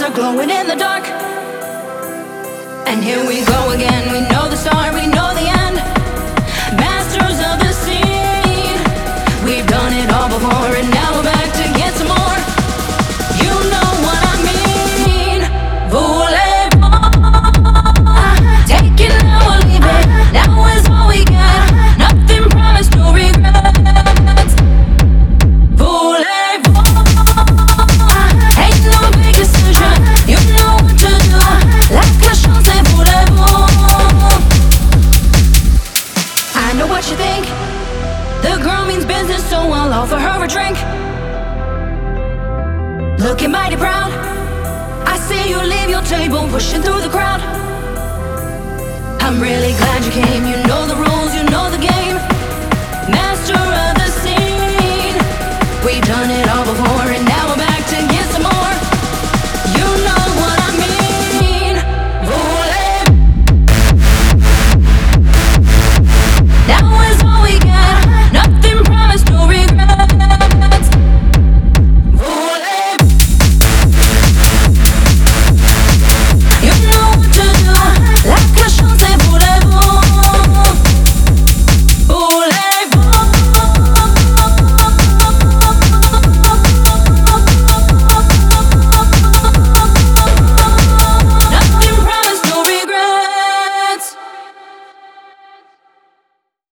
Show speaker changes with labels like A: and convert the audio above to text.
A: are glowing in the dark. And here we go again. We know the start, we know the end. Masters of the scene. We've done it all before, and now we're back to get some more. You know what I mean. Voulez-vous? Take it now or leave it. Now is all we got. Nothing promised, no regrets. Voulez-vous? Ain't no big decision. You know what to do. Like a chance, voulez-vous? I know what you think. The girl means business, so I'll offer her a drink. Looking mighty proud. I see you leave your table, pushing through the crowd. I'm really glad you came. You know the rules, you know the game. Master